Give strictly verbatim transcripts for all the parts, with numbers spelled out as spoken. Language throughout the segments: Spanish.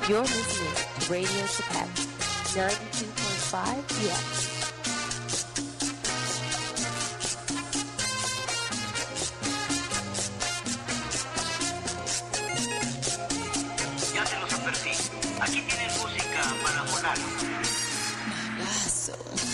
You're listening to Radio Chapek, ninety-two point five P M. Aquí tienes música para volar. Magazo.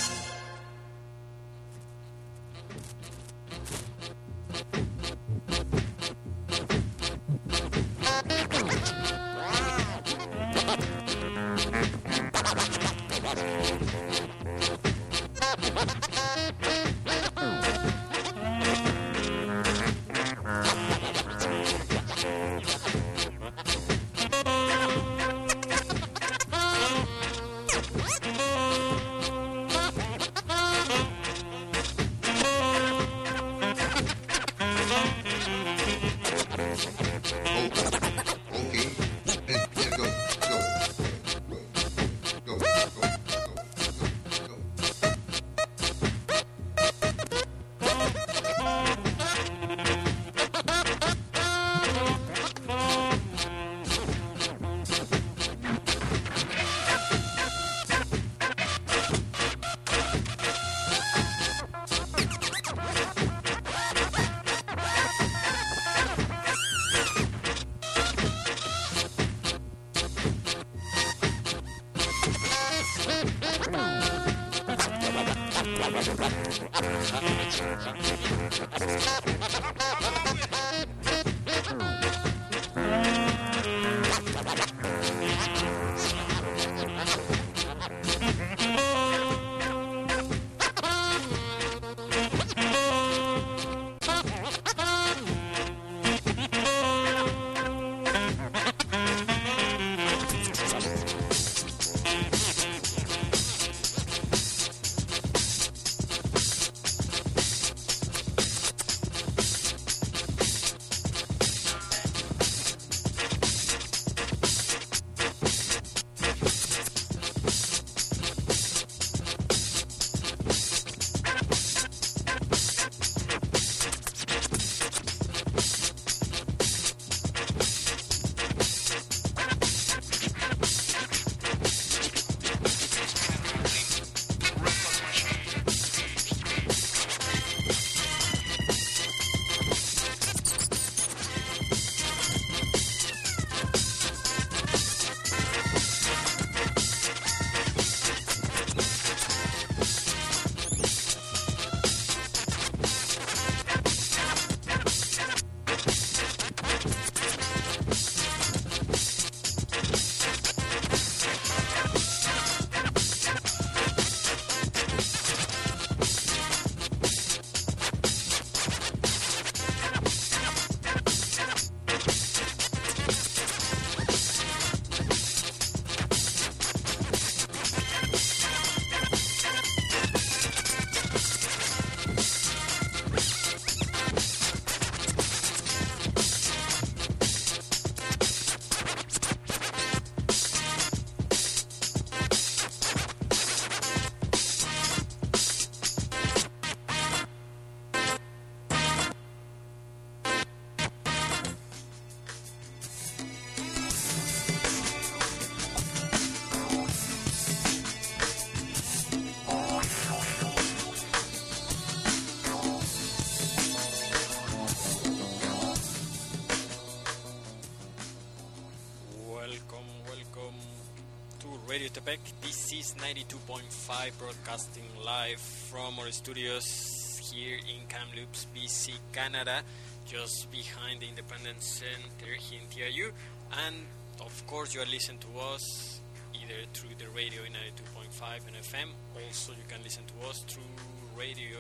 Radio Chapek. This is ninety-two point five broadcasting live from our studios here in Kamloops, B C, Canada, just behind the Independence Center here in T R U. And of course you are listening to us either through the radio in ninety-two point five and F M. Also you can listen to us through radio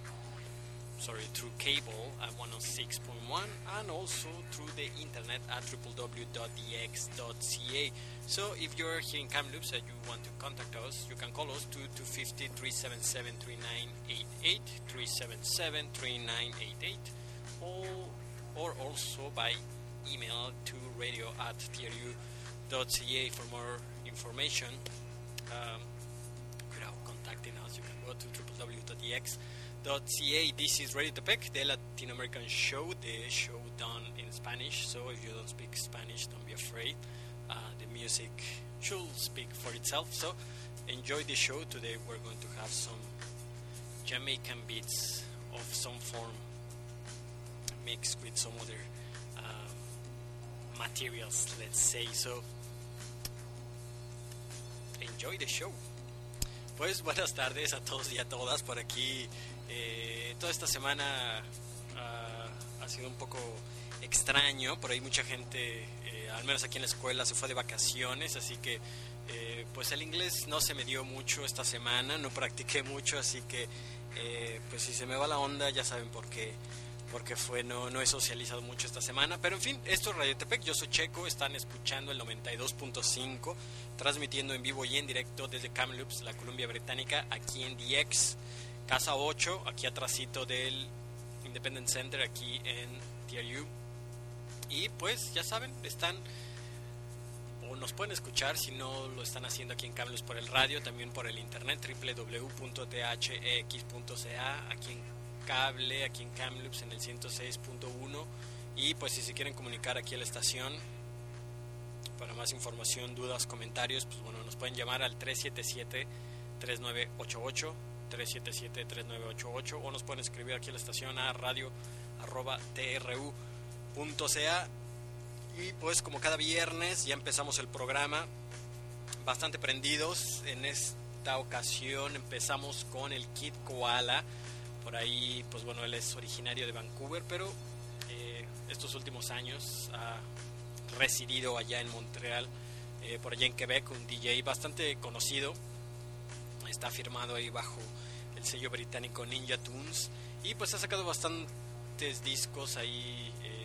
sorry, through cable at one oh six point one and also through the internet at w w w dot d x dot c a. So if you're here in Kamloops and you want to contact us, you can call us to two five zero, three seven seven, three nine eight eight, three seven seven, three nine eight eight, or, or also by email to radio at t r u dot c a for more information. Um, without contacting us, you can go to w w w dot d x dot c a. This is Radio Chapek, the Latin American show, the show done in Spanish. So if you don't speak Spanish, don't be afraid. uh, the music should speak for itself. So enjoy the show. Today we're going to have some Jamaican beats of some form mixed with some other um, materials, let's say. So enjoy the show. Pues buenas tardes a todos y a todas por aquí. Eh, toda esta semana uh, ha sido un poco extraño, por ahí mucha gente, eh, al menos aquí en la escuela, se fue de vacaciones, así que eh, pues el inglés no se me dio mucho esta semana, no practiqué mucho, así que eh, pues si se me va la onda ya saben por qué, porque fue, no, no he socializado mucho esta semana, pero en fin, esto es Radio Tepec, yo soy Checo, están escuchando el noventa y dos punto cinco, transmitiendo en vivo y en directo desde Kamloops, la Columbia Británica, aquí en D X, Casa ocho, aquí atrásito del Independence Center, aquí en T R U. Y pues ya saben, están o nos pueden escuchar si no lo están haciendo aquí en Kamloops por el radio, también por el internet doble u doble u doble u punto t h e x punto c a, aquí en cable, aquí en Kamloops en el ciento seis punto uno. Y pues si se quieren comunicar aquí a la estación para más información, dudas, comentarios, pues bueno, nos pueden llamar al tres siete siete, tres nueve ocho ocho, tres siete siete, tres nueve ocho ocho, o nos pueden escribir aquí a la estación a radio arroba tru punto ca. Y pues como cada viernes ya empezamos el programa bastante prendidos. En esta ocasión empezamos con el Kid Koala. Por ahí pues bueno, él es originario de Vancouver, pero eh, estos últimos años ha residido allá en Montreal, eh, por allá en Quebec, un D J bastante conocido. Está firmado ahí bajo el sello británico Ninja Tunes y pues ha sacado bastantes discos ahí eh,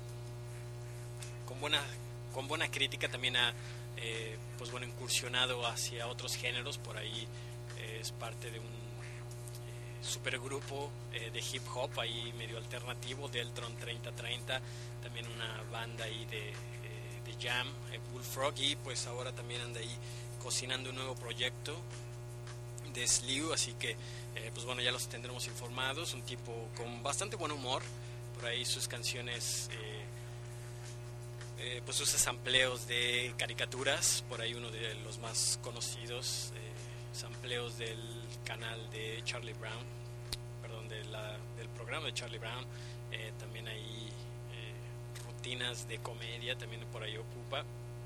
con buena con buena crítica. También ha eh, pues bueno, incursionado hacia otros géneros. Por ahí eh, es parte de un eh, supergrupo eh, de hip hop ahí medio alternativo, Deltron treinta treinta, también una banda ahí de, eh, de jam, eh, Bullfrog, y pues ahora también anda ahí cocinando un nuevo proyecto de Slew, así que eh, pues bueno, ya los tendremos informados. Un tipo con bastante buen humor, por ahí sus canciones eh, eh, pues usa sampleos de caricaturas, por ahí uno de los más conocidos, eh, sampleos del canal de Charlie Brown, perdón, de la, del programa de Charlie Brown. Eh, también hay eh, rutinas de comedia, también por ahí ocupa.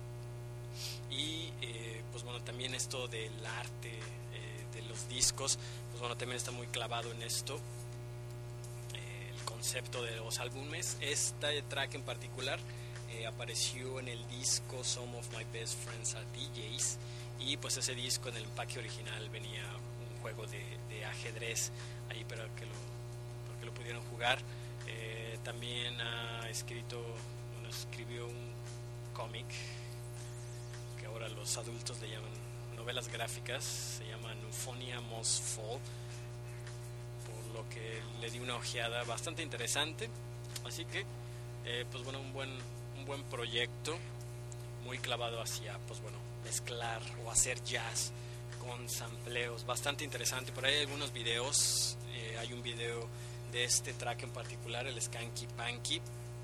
Y eh, pues bueno, también esto del arte eh, de los discos, pues bueno, también está muy clavado en esto, eh, el concepto de los álbumes. Este track en particular eh, apareció en el disco Some of My Best Friends Are D Js, y pues ese disco, en el empaque original venía un juego de, de ajedrez ahí para que lo, para que lo pudieran jugar. Eh, también ha escrito, bueno, escribió un cómic que ahora los adultos le llaman novelas gráficas, se llama Euphonia Must Fall, por lo que le di una ojeada bastante interesante. Así que eh, pues bueno, un buen un buen proyecto, muy clavado hacia pues bueno, mezclar o hacer jazz con sampleos, bastante interesante. Por ahí hay algunos videos, eh, hay un video de este track en particular, el Skanky Panky, eh,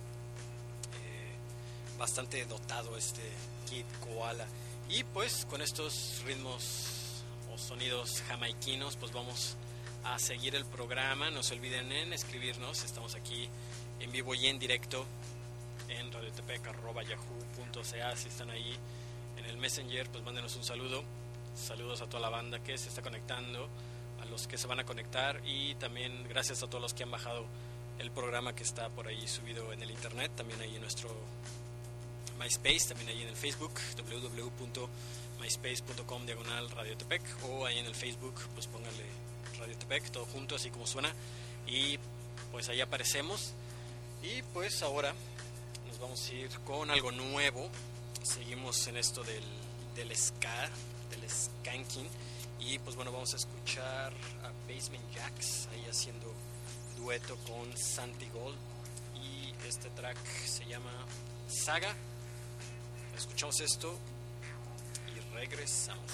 bastante dotado este Kid Koala. Y pues con estos ritmos o sonidos jamaiquinos pues vamos a seguir el programa. No se olviden en escribirnos, estamos aquí en vivo y en directo en radiotepec arroba yahoo punto ca. Si están ahí en el Messenger, pues mándenos un saludo. Saludos a toda la banda que se está conectando, a los que se van a conectar, y también gracias a todos los que han bajado el programa que está por ahí subido en el internet, también ahí en nuestro MySpace, también ahí en el Facebook, doble u doble u doble u punto myspace punto com diagonal radiotepec, o ahí en el Facebook pues pónganle Radiotepec, todo junto así como suena, y pues ahí aparecemos. Y pues ahora nos vamos a ir con algo nuevo. Seguimos en esto del, del ska, del skanking, y pues bueno, vamos a escuchar a Basement Jaxx ahí haciendo dueto con Santi Gold, y este track se llama Saga. Escuchamos esto y regresamos.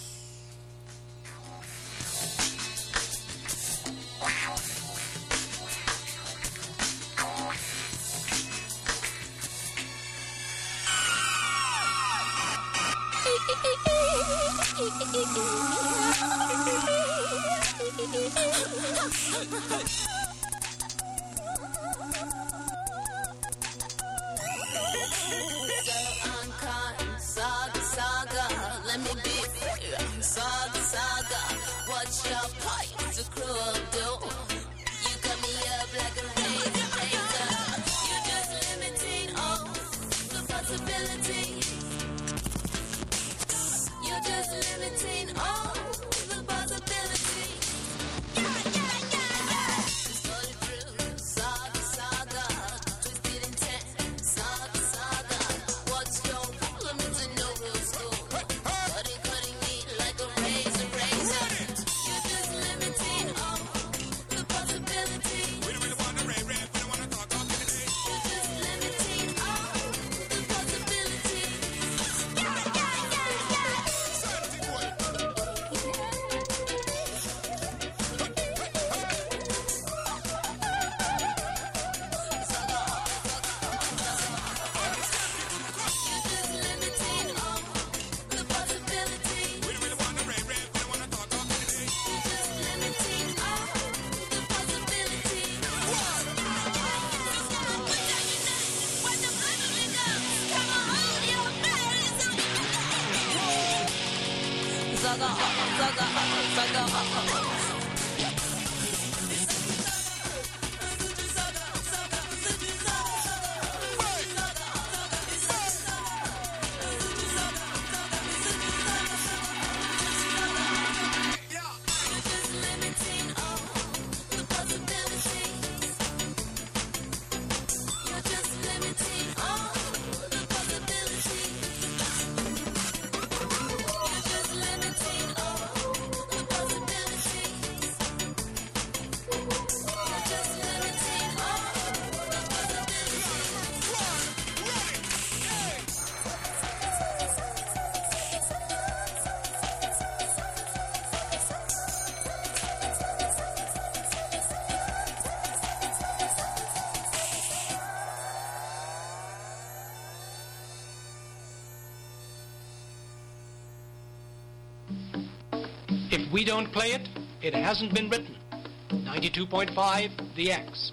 If we don't play it, it hasn't been written. ninety-two point five, The X.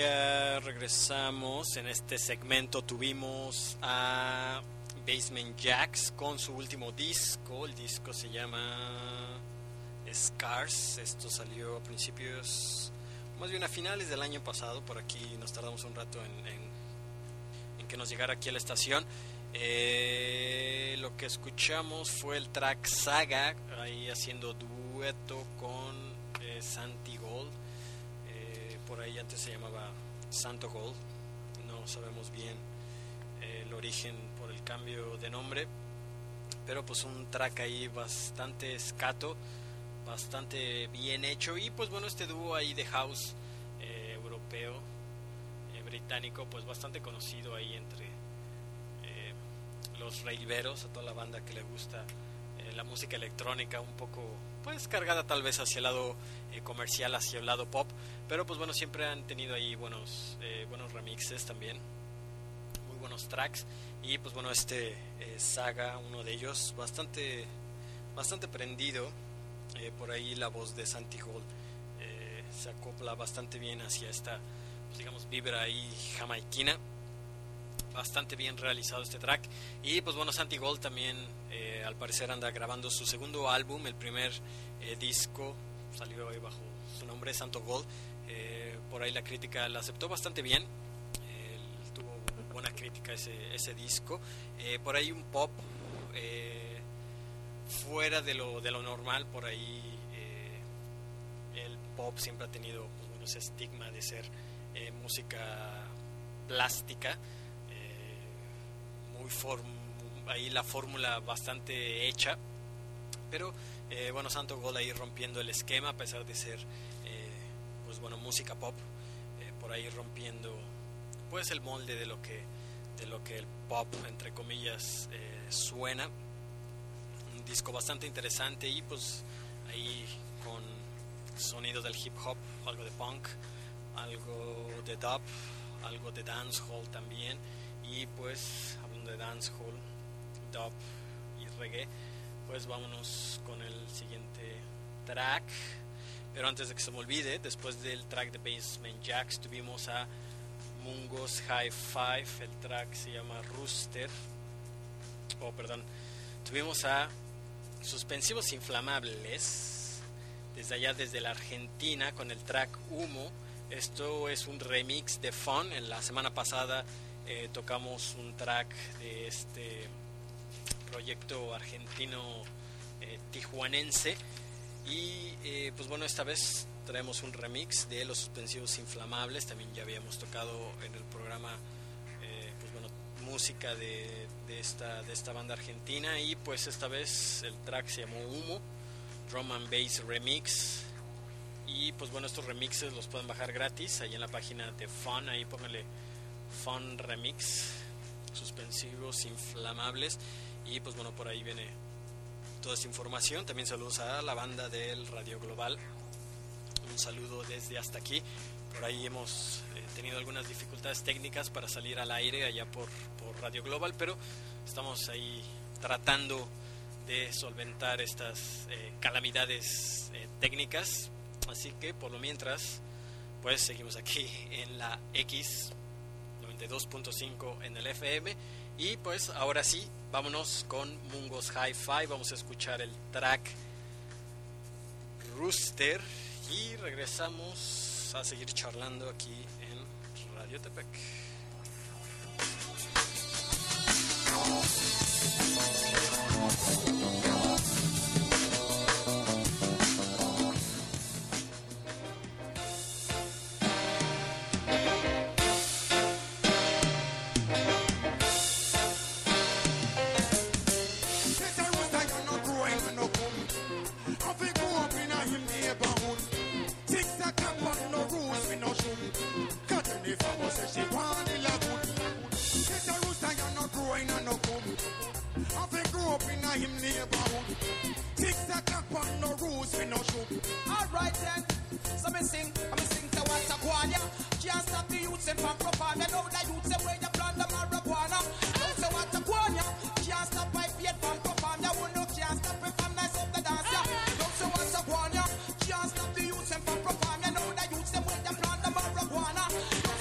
ya regresamos. En este segmento tuvimos a Basement Jaxx con su último disco. El disco se llama Scars. Esto salió a principios, más bien a finales del año pasado. Por aquí nos tardamos un rato en, en, en que nos llegara aquí a la estación. Eh, lo que escuchamos fue el track Saga, ahí haciendo dueto con eh, Santi Gold. Eh, por ahí antes se llamaba Santo Gold. No sabemos bien eh, el origen por el cambio de nombre, pero pues un track ahí bastante escato, bastante bien hecho. Y pues bueno, este dúo ahí de house eh, europeo, eh, británico, pues bastante conocido ahí entre eh, los raiveros, a toda la banda que le gusta eh, la música electrónica un poco pues cargada tal vez hacia el lado eh, comercial, hacia el lado pop, pero pues bueno, siempre han tenido ahí buenos eh, buenos remixes también, muy buenos tracks. Y pues bueno, este eh, Saga, uno de ellos, bastante bastante prendido. Eh, por ahí la voz de Santi Gold eh, se acopla bastante bien hacia esta, pues digamos, vibra ahí jamaiquina. Bastante bien realizado este track. Y pues bueno, Santi Gold también eh, al parecer anda grabando su segundo álbum. El primer eh, disco salió ahí bajo su nombre, Santo Gold. Eh, por ahí la crítica la aceptó bastante bien. Eh, tuvo buena crítica ese, ese disco. Eh, por ahí un pop eh, fuera de lo, de lo normal. Por ahí eh, el pop siempre ha tenido pues, bueno, ese estigma de ser eh, música plástica. Muy form, ahí la fórmula bastante hecha, pero eh, bueno, Santo Gold ahí rompiendo el esquema a pesar de ser eh, pues bueno, música pop, eh, por ahí rompiendo pues el molde de lo que de lo que el pop entre comillas eh, suena. Un disco bastante interesante y pues ahí con sonido del hip hop, algo de punk, algo de dub, algo de dancehall también. Y pues hablando de dancehall, dub y reggae, pues vámonos con el siguiente track. Pero antes de que se me olvide, después del track de Basement Jaxx tuvimos a Mungos High Five. El track se llama Rooster. Oh, perdón. Tuvimos a Suspensivos Inflamables desde allá, desde la Argentina, con el track Humo. Esto es un remix de Fun. En la semana pasada Eh, tocamos un track de este proyecto argentino eh, tijuanense y eh, pues bueno, esta vez traemos un remix de Los Suspensivos Inflamables. También ya habíamos tocado en el programa eh, pues bueno, música de, de, esta, de esta banda argentina, y pues esta vez el track se llamó Humo, Drum and Bass Remix. Y pues bueno, estos remixes los pueden bajar gratis ahí en la página de Fun. Ahí pónganle Fun Remix, Suspensivos Inflamables, y pues bueno, por ahí viene toda esta información. También saludos a la banda del Radio Global, un saludo desde hasta aquí. Por ahí hemos eh, tenido algunas dificultades técnicas para salir al aire allá por, por Radio Global, pero estamos ahí tratando de solventar estas eh, calamidades eh, técnicas. Así que por lo mientras pues seguimos aquí en la X noventa y dos punto cinco en el F M. Y pues ahora sí, vámonos con Mungos High Five. Vamos a escuchar el track Rooster y regresamos a seguir charlando aquí en Radio Tepec. Can't stop the youth from perform. You know the youth them with them plant the marijuana.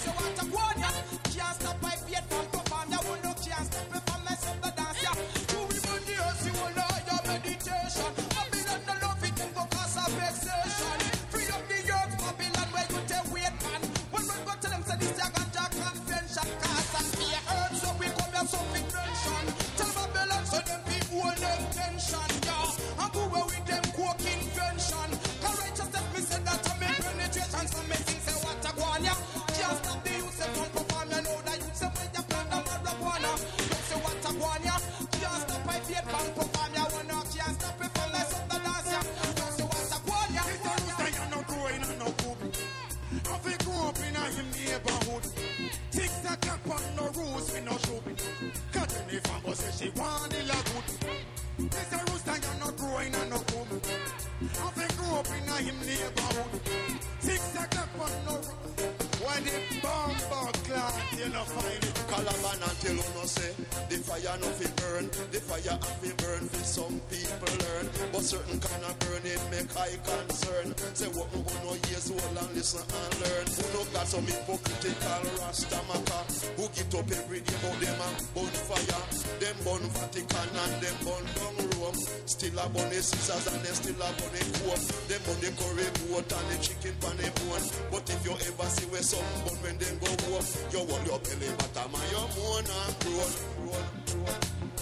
him neighborhood. Six o'clock for no when the bomb bug clock, you know, find it. Calaban until you know say the fire no fi burn, the fire have fi burn for some people learn, but certain kind of burning make high concern. Say what we no years old and listen and learn. Who no got some hypocritical Rastamaka who get up every day about them and bonfire. Them burn Vatican and them burn down Rome. Still a burn the scissors and they still a burn the comb. Them burn the curry goat and the chicken pan the bone. But if you ever see where some burn when them go home, you want your belly bottom and your moan and groan, groan, groan.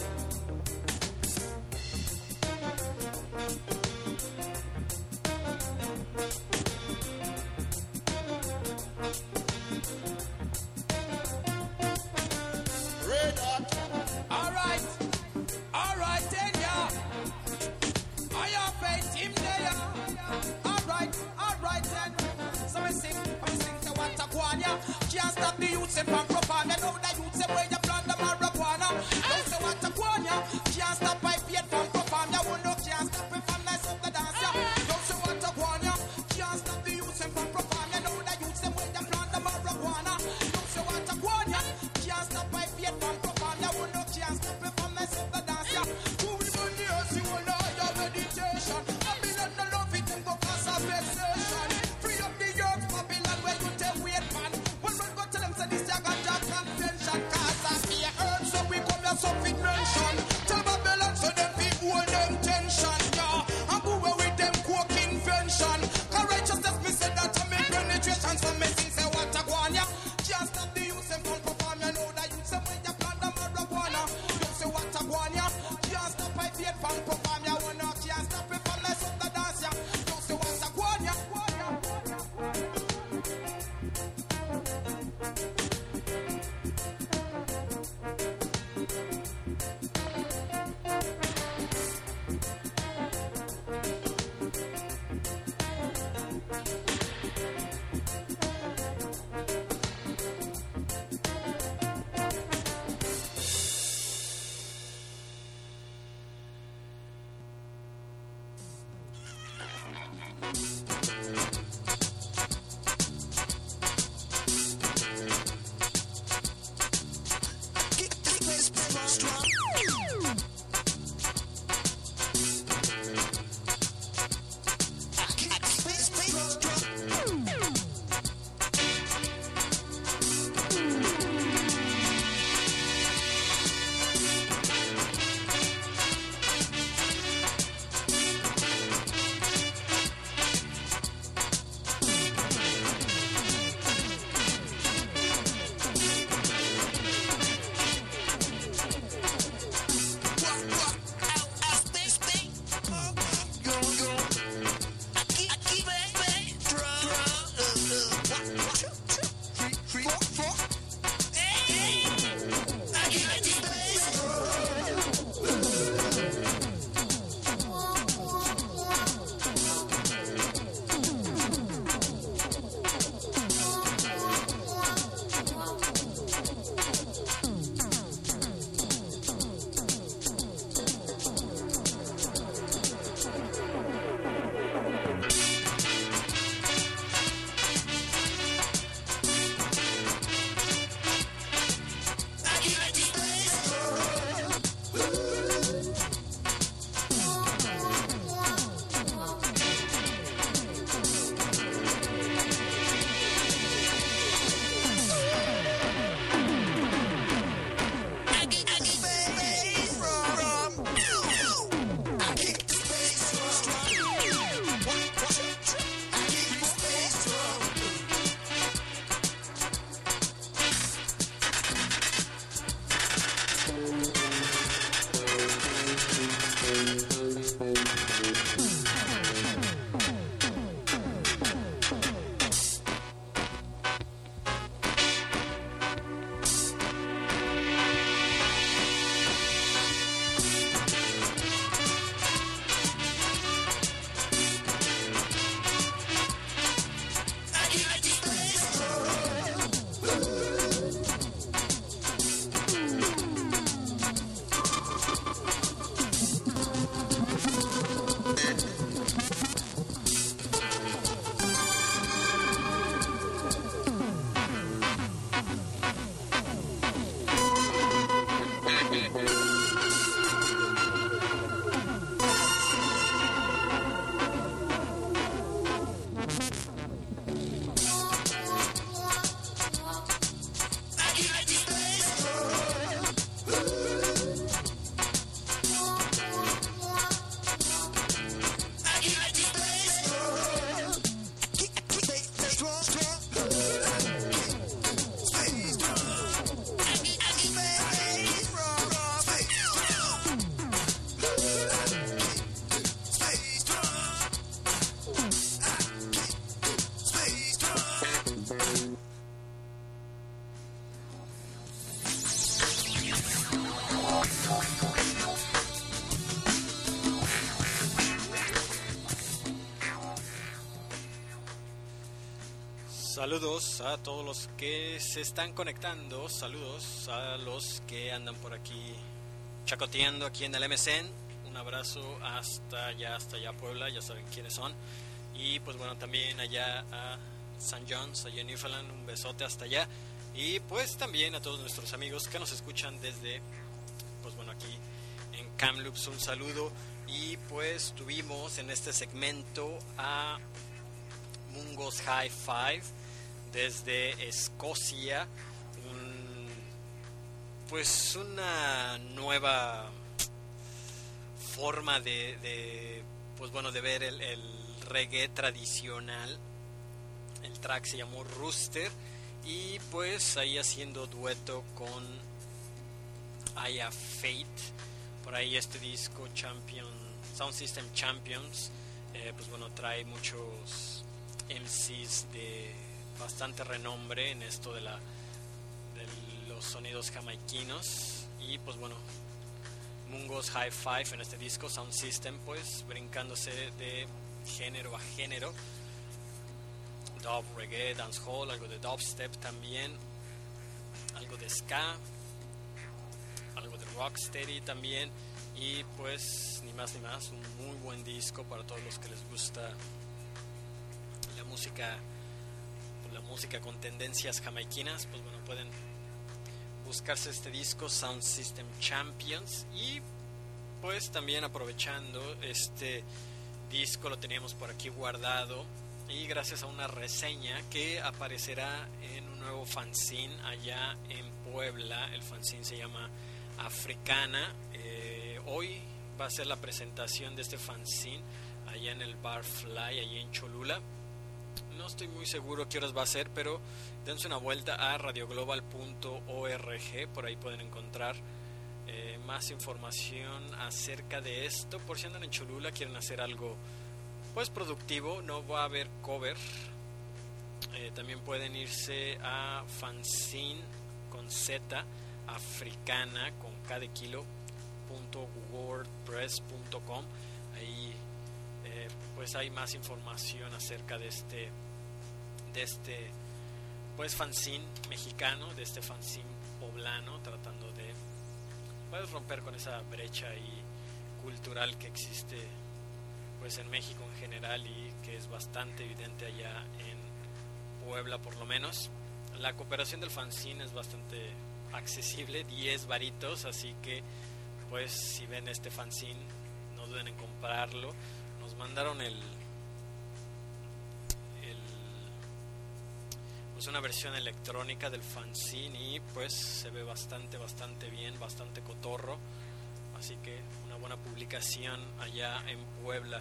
Red hot. All right, all right, then yeah. I have faith him there. All right, all right then. So we sing, we sing to what a guanya. Can't stop the youth from propaganda. Know the youth say where you plant the marijuana. Don't say what a guanya. Can't stop by paid from propaganda. Who no can't stop it from nice of the dance. Don't say what a guanya. Can't stop the youth from propaganda. Know the youth say where you plant the marijuana. Don't say what a guanya. Can't stop by paid from propaganda. Who no can't stop it from nice of the dance. Who will run the earth? You will know your meditation. Babylon no love it and go cause a vexation. Free up the earth, Babylon, where you tell wait man. When we go to them say this ya got your convention. Cause I be earth, so we come here something mention. Tell Babylon so them people hold them tension, yeah. And go away with them coke invention. Cause righteousness me say that I make penetration. So me sing say what a guanya. Can't stop the youth them from perform. You know that youth them when you plant the marijuana. You say what a guanya. Can't stop I paid from perform. You wanna can't stop it from mess up the dance, yeah. You say what a guanya. Saludos a todos los que se están conectando, saludos a los que andan por aquí chacoteando aquí en el M C N, un abrazo hasta allá, hasta allá Puebla, ya saben quiénes son, y pues bueno, también allá a Saint John's, allá en Newfoundland, un besote hasta allá, y pues también a todos nuestros amigos que nos escuchan desde, pues bueno, aquí en Kamloops, un saludo. Y pues tuvimos en este segmento a Mungos High Five desde Escocia, un, pues una nueva forma de, de pues bueno de ver el, el reggae tradicional. El track se llamó Rooster y pues ahí haciendo dueto con Aya Fate. Por ahí este disco Champion Sound System Champions, eh, pues bueno, trae muchos M Cs de bastante renombre en esto de la de los sonidos jamaiquinos. Y pues bueno, Mungos High Five en este disco Sound System, pues brincándose de género a género, dub, reggae, dancehall, algo de dubstep también, algo de ska, algo de rocksteady también. Y pues ni más ni más, un muy buen disco para todos los que les gusta la música, la música con tendencias jamaiquinas. Pues bueno, pueden buscarse este disco Sound System Champions. Y pues también aprovechando este disco, lo teníamos por aquí guardado, y gracias a una reseña que aparecerá en un nuevo fanzine allá en Puebla. El fanzine se llama Africana. Eh, hoy va a ser la presentación de este fanzine allá en el Bar Fly, allá en Cholula. No estoy muy seguro qué horas va a ser, pero dense una vuelta a radio global punto org, por ahí pueden encontrar eh, más información acerca de esto. Por si andan en Cholula, quieren hacer algo pues productivo, no va a haber cover. Eh, también pueden irse a fanzine con Z africana con K de kilo punto wordpress punto com. Ahí eh, pues hay más información acerca de este de este pues fanzine mexicano, de este fanzine poblano, tratando de pues romper con esa brecha y cultural que existe pues en México en general, y que es bastante evidente allá en Puebla por lo menos. La cooperación del fanzine es bastante accesible, diez varitos, así que pues si ven este fanzine no duden en comprarlo. Nos mandaron el, el pues una versión electrónica del fanzine y pues se ve bastante bastante bien, bastante cotorro, así que una buena publicación allá en Puebla.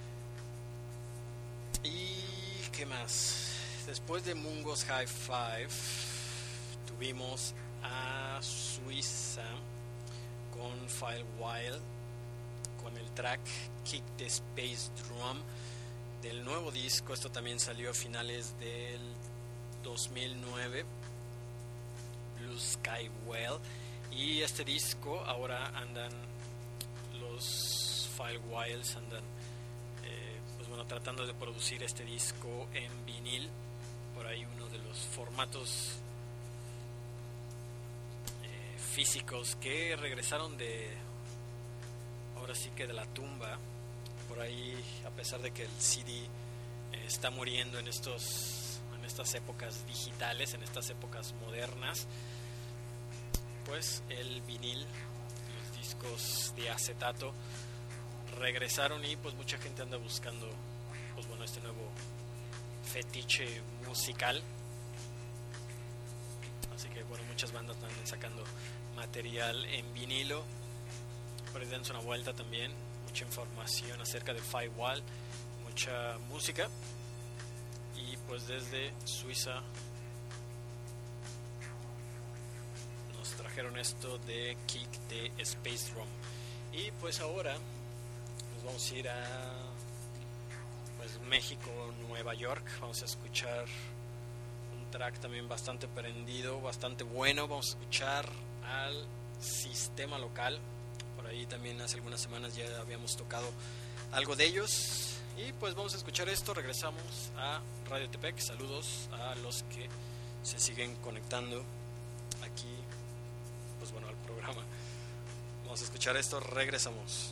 Y qué más, después de Mungos High Five tuvimos a Suiza con File Wild con el track Kick the Space Drum del nuevo disco. Esto también salió a finales del dos mil nueve, Blue Sky Well. Y este disco ahora andan los File Wilds andan eh, pues bueno tratando de producir este disco en vinil. Por ahí uno de los formatos físicos que regresaron de ahora sí que de la tumba. Por ahí, a pesar de que el C D eh, está muriendo en estos en estas épocas digitales, en estas épocas modernas, pues el vinil, los discos de acetato regresaron, y pues mucha gente anda buscando pues bueno este nuevo fetiche musical. Así que bueno, muchas bandas están sacando material en vinilo. Por ahí dense una vuelta también, mucha información acerca del Firewall, mucha música. Y pues desde Suiza nos trajeron esto de Kick the Space Drum. Y pues ahora nos vamos a ir a pues México, Nueva York. Vamos a escuchar un track también bastante prendido, bastante bueno. Vamos a escuchar al Sistema Local. Por ahí también hace algunas semanas ya habíamos tocado algo de ellos, Y pues vamos a escuchar esto, regresamos a Radio Tepec. Saludos a los que se siguen conectando aquí, pues bueno, al programa. Vamos a escuchar esto, regresamos.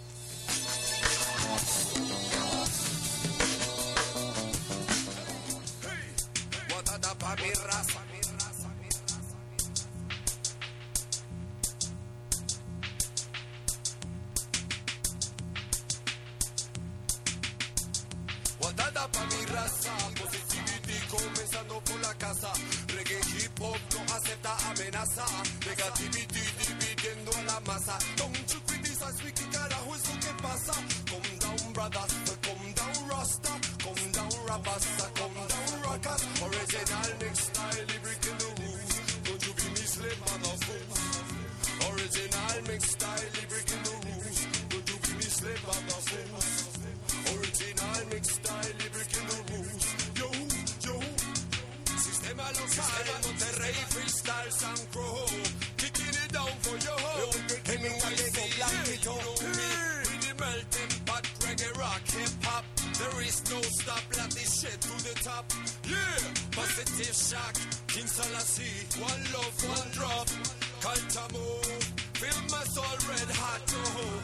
Guardada pa' mi raza, positivity comenzando por la casa. Reggae hip hop no acepta amenaza. Negativity dividiendo a la masa. Don't you criticize me, que carajo es lo que pasa. Come down brothers, come down rasta. Come down rappers, come down rockers. Original mix style, breaking the rules. Don't you be misled by the fools. Original mix style, breaking the rules. Don't you be misled by the fools. Original mix style, breaking the rules. Yo, yo. Sistema local, Monterrey freestyle, Sam Crow. Kicking it down for yo. Hemingway, so blanquito. With the melting pot, reggae, rock, hip hop. There is no stop, let this shit to the top. Yeah, positive shock. King Selassie, one love, one drop. Culture move, feel my soul red hot. Oh.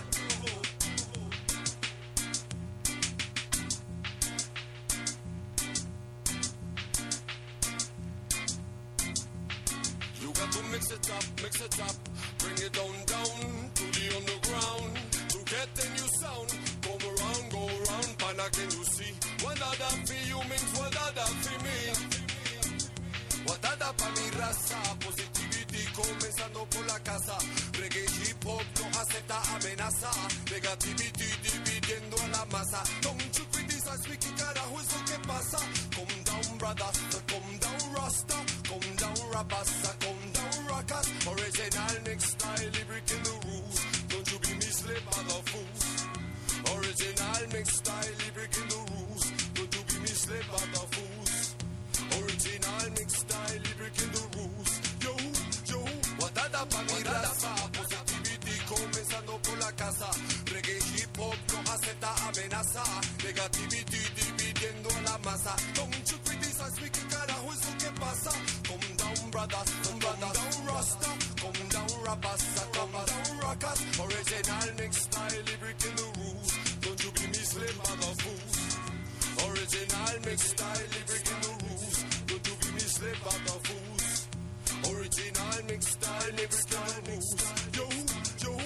You got to mix it up, mix it up. Bring it down, down to the underground. To get a new sound. Go around, go around, pana, can you see? What other for you means what other for me? What other pa' mi raza? Positivity comenzando por la casa. Reggae hip hop no acepta amenaza. Negativity dividiendo a la masa. Don't you criticize me, que carajo es lo que pasa? Come down brothers, come down rasta. Come down rappers, come down rockers. Original mix style, breaking the rules. Don't you be misled by the fools. Original mix style, breaking the rules. Don't you be misled by the fools. Original mix style, breaking the rules. Yo, yo, guardada pa' mi raza. Positivity comenzando por la casa. Reggae hip hop no acepta amenaza. Negativity dividiendo a la masa. Don't you criticize me, que carajo es lo que pasa? Come down brothers, come down rasta. Come down rappers, come down rockers. Original mix style, breaking the rules. Don't you be misled by the fools. Original mix style, breaking the rules. Don't you be misled by the fools. Original mix style, breaking the rules. Yo, yo.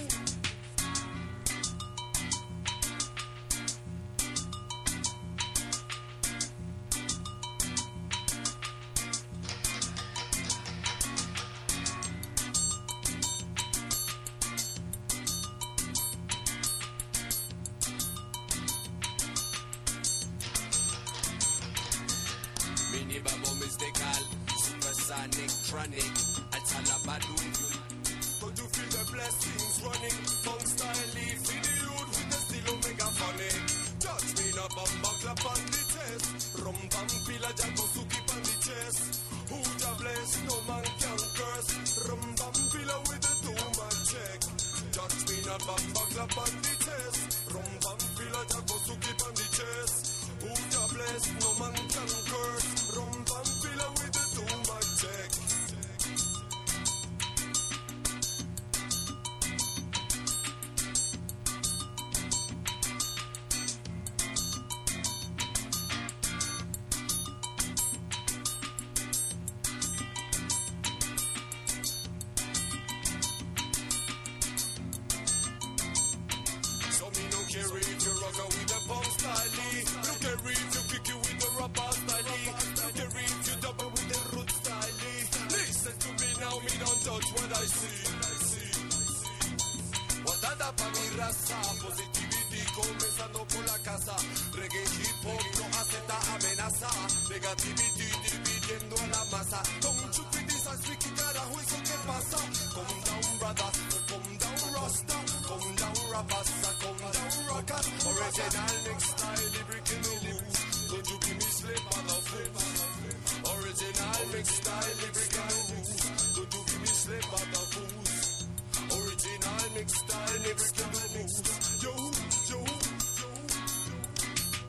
Supersonic, tronic, Altalabadoo. But you feel the blessings running. Funk style, leaf in the youth with the still omega funny. Touch me in a bamba clap on the chest. Rum bam pila jago suki on the chest. Who ya bless, no man can curse. Rum bam pila with the two-man check. Touch me in a bamba clap on the chest. Rum bam pila jago suki on the chest. Who ya bless, no man can curse. Rum bam pila with the two-man check. Positivity comenzando por la casa. Reggae hip hop no acepta amenaza. Negativity dividiendo a la masa. Don't you criticize me, que carajo es lo que pasa? Come down brothers, come down rasta. Come down rappers, come down rockers. Original mix style, breaking the rules. Don't you be misled by the fools. Original mix style, breaking the rules. Don't you be misled by the fools. Original mix style, breaking the rules. Yo, yo, yo.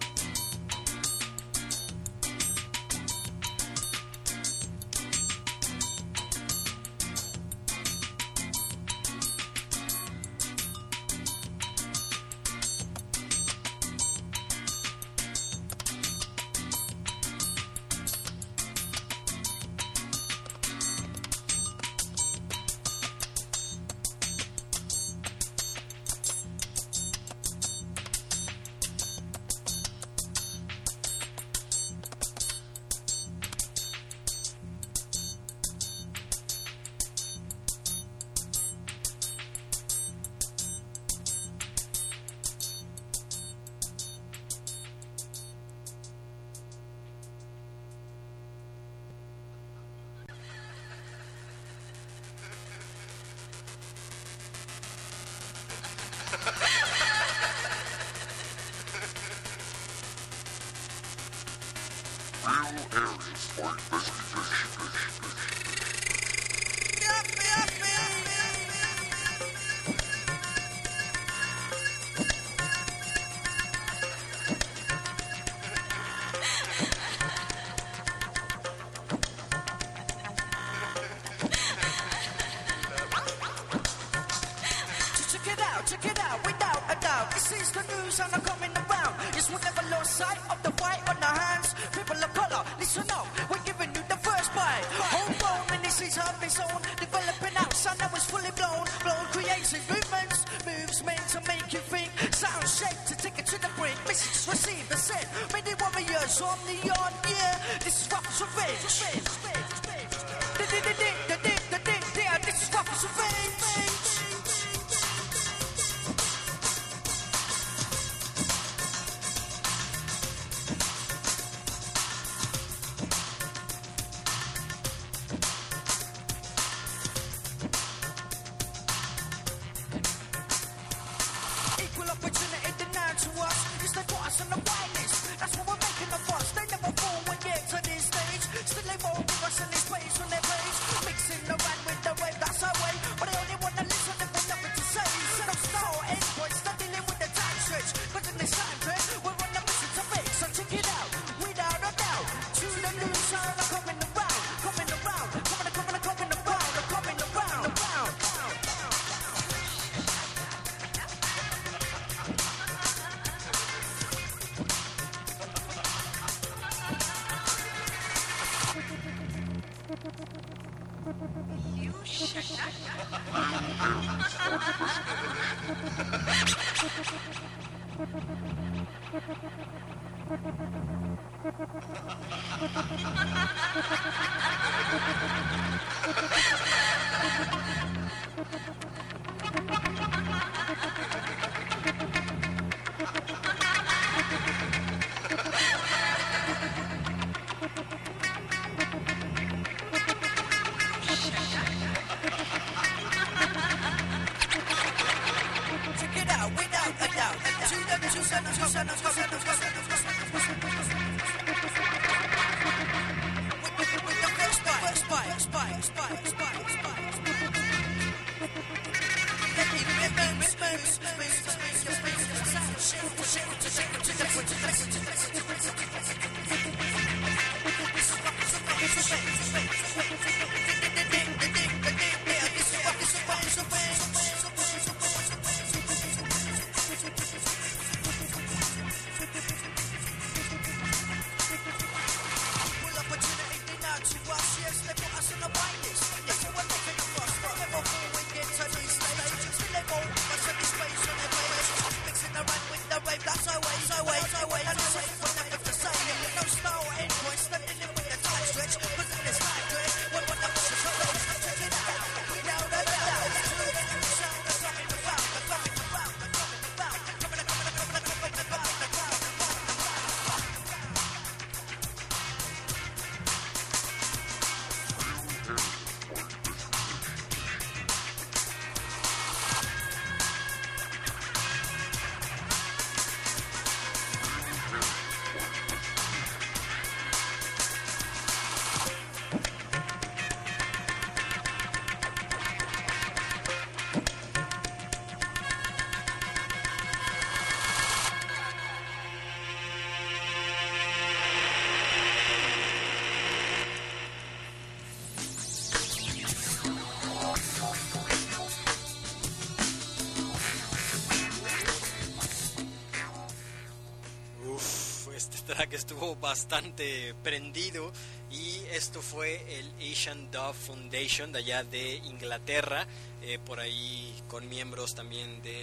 Que estuvo bastante prendido, y esto fue el Asian Dub Foundation de allá de Inglaterra, eh, por ahí con miembros también del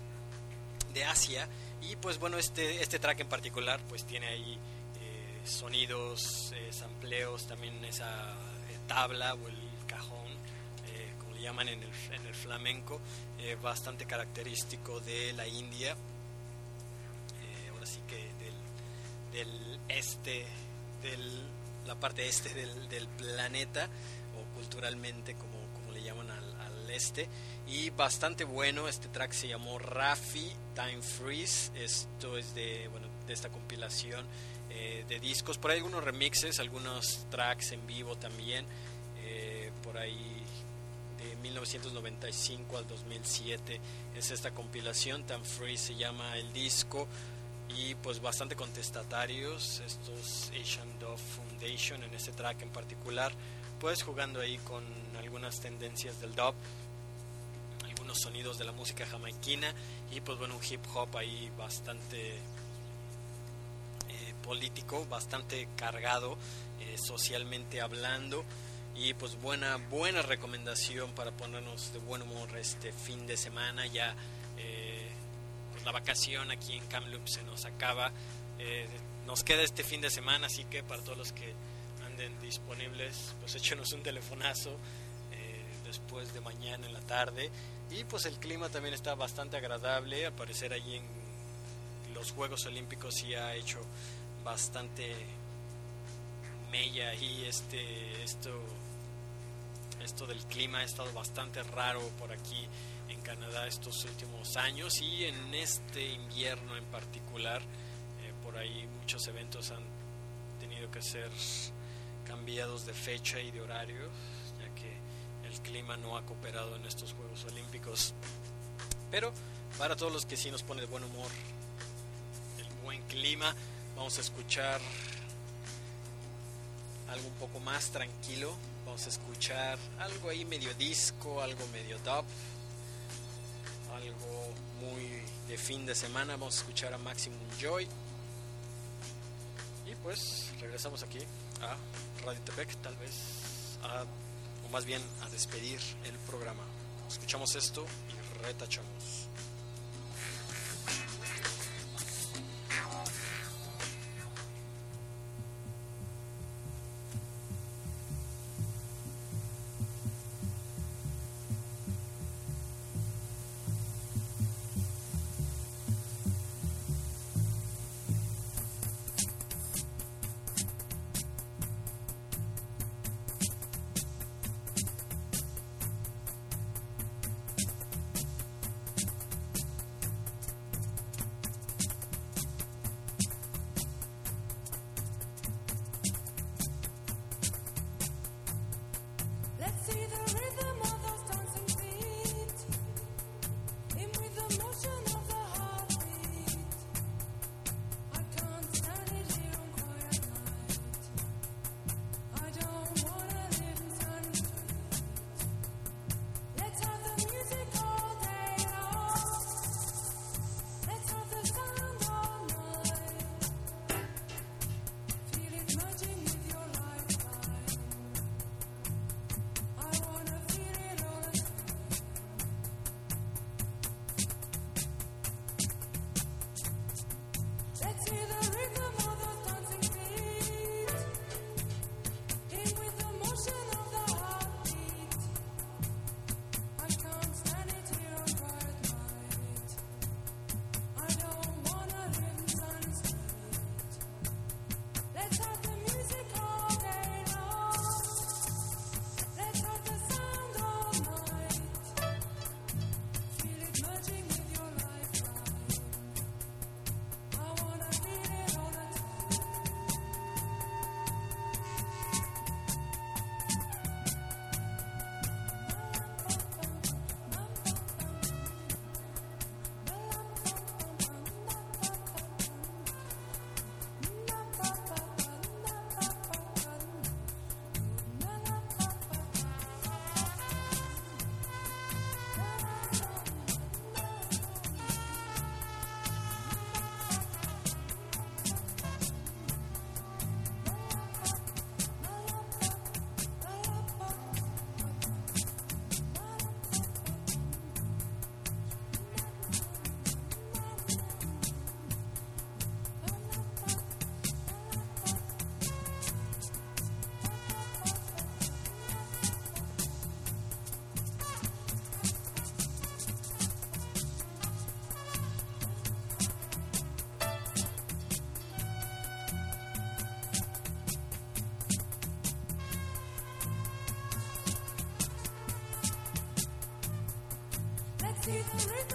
de Asia. Y pues bueno, este este track en particular pues tiene ahí eh, sonidos, eh, sampleos, también esa eh, tabla o el cajón, eh, como le llaman en el, en el flamenco, eh, bastante característico de la India, eh, ahora sí que del del este, de la parte este del, del planeta, o culturalmente como, como le llaman al, al este, y bastante bueno. Este track se llamó Rafi Time Freeze. Esto es de, bueno, de esta compilación eh, de discos, por ahí algunos remixes, algunos tracks en vivo también, eh, por ahí de mil novecientos noventa y cinco al dos mil siete es esta compilación. Tan Free se llama el disco, y pues bastante contestatarios estos Asian Dove Foundation en este track en particular, pues jugando ahí con algunas tendencias del dub, algunos sonidos de la música jamaiquina, y pues bueno, un hip hop ahí bastante eh, político, bastante cargado eh, socialmente hablando, y pues buena buena recomendación para ponernos de buen humor este fin de semana. Ya eh, pues la vacación aquí en Kamloops se nos acaba, eh, nos queda este fin de semana, así que para todos los que anden disponibles, pues échenos un telefonazo eh, después de mañana en la tarde. Y pues el clima también está bastante agradable, al parecer allí en los Juegos Olímpicos sí ha hecho bastante mella y este esto esto del clima ha estado bastante raro por aquí en Canadá estos últimos años, y en este invierno en particular eh, por ahí muchos eventos han tenido que ser cambiados de fecha y de horario, ya que el clima no ha cooperado en estos Juegos Olímpicos. Pero para todos los que sí nos pone de buen humor el buen clima, vamos a escuchar algo un poco más tranquilo. Vamos a escuchar algo ahí medio disco, algo medio dub, algo muy de fin de semana. Vamos a escuchar a Maximum Joy, y pues regresamos aquí a Radio Tepec, tal vez a, o más bien a despedir el programa. Escuchamos esto y retachamos.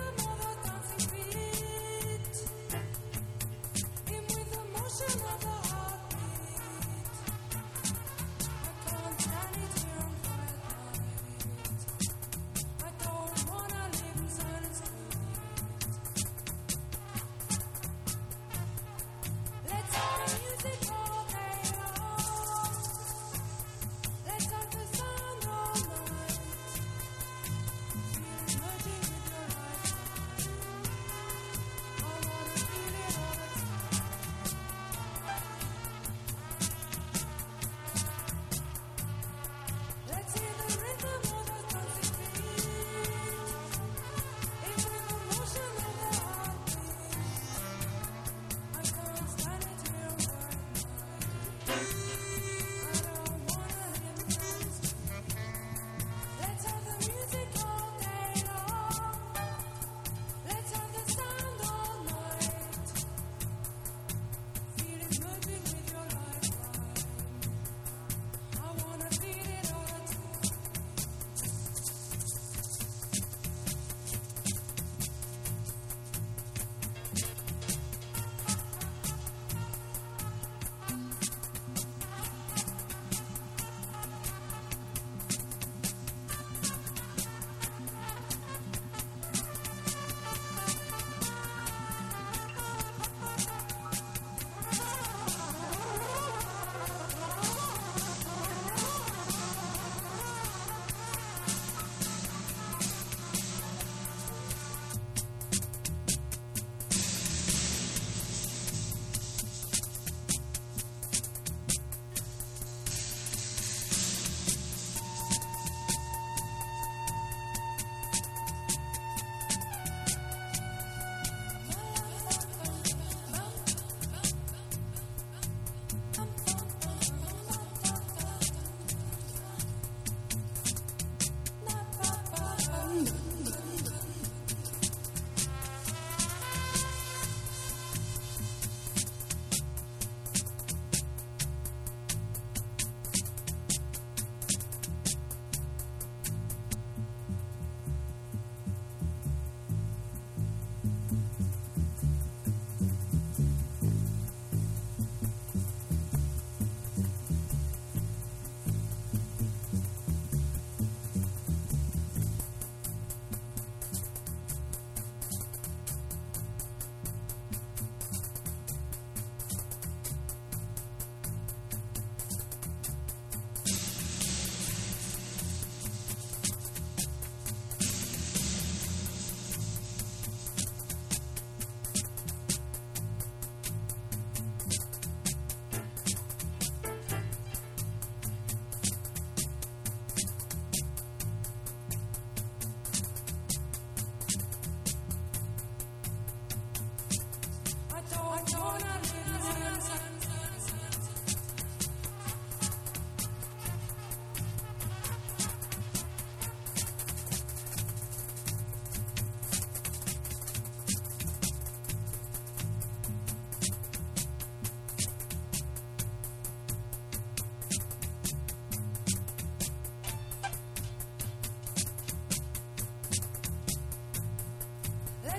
Motion of the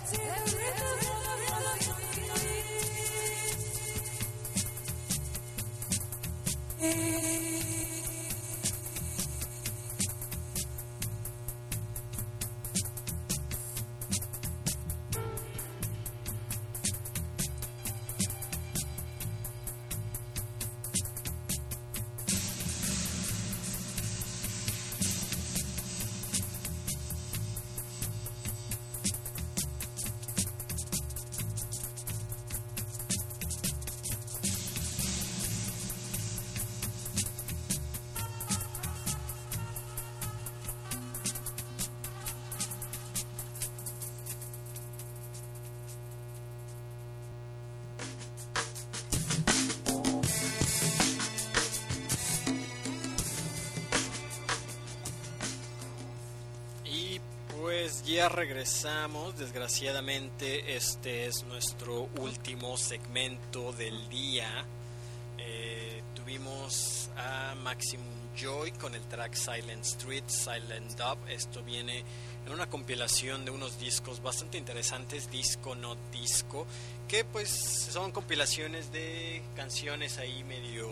Ya regresamos, desgraciadamente este es nuestro último segmento del día. Eh, tuvimos a Maximum Joy con el track Silent Street, Silent Dub. Esto viene en una compilación de unos discos bastante interesantes, disco no disco, que pues son compilaciones de canciones ahí medio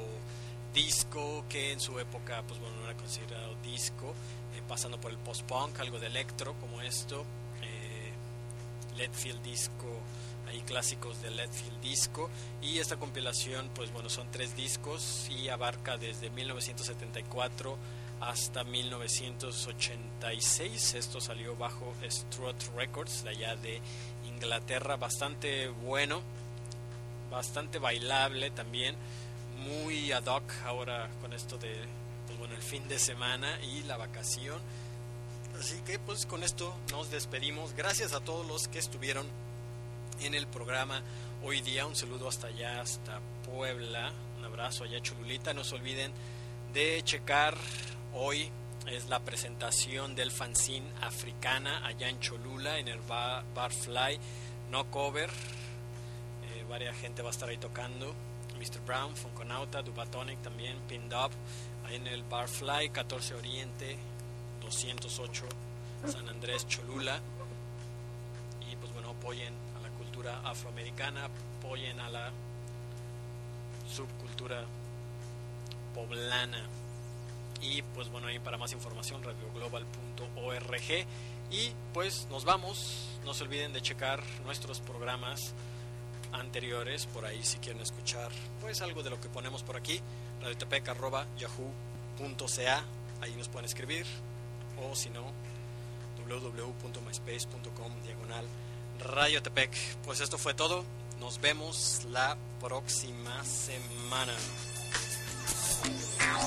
disco, que en su época pues bueno no era considerado disco, eh, pasando por el post-punk, algo de electro como esto, eh, Leadfield Disco, ahí clásicos de Leadfield Disco. Y esta compilación pues bueno son tres discos y abarca desde mil novecientos setenta y cuatro hasta mil novecientos ochenta y seis. Esto salió bajo Strut Records de allá de Inglaterra. Bastante bueno, bastante bailable también, muy ad hoc ahora con esto de pues bueno el fin de semana y la vacación. Así que pues con esto nos despedimos. Gracias a todos los que estuvieron en el programa hoy día. Un saludo hasta allá, hasta Puebla. Un abrazo allá, Cholulita. No se olviden de checar, hoy es la presentación del fanzine Africana allá en Cholula, en el bar, Barfly No Cover. Eh, varia gente va a estar ahí tocando. mister Brown, Funkonauta, Dubatonic también, Pinned Up, ahí en el Barfly, catorce Oriente, doscientos ocho, San Andrés, Cholula. Y pues bueno, apoyen a la cultura afroamericana, apoyen a la subcultura poblana. Y pues bueno, ahí para más información radio global punto org. Y pues nos vamos, no se olviden de checar nuestros programas anteriores por ahí si quieren escuchar pues algo de lo que ponemos por aquí, radiotepec arroba yahoo punto ca, ahí nos pueden escribir, o si no doble u doble u doble u punto myspace punto com diagonal radiotepec. Pues esto fue todo, nos vemos la próxima semana.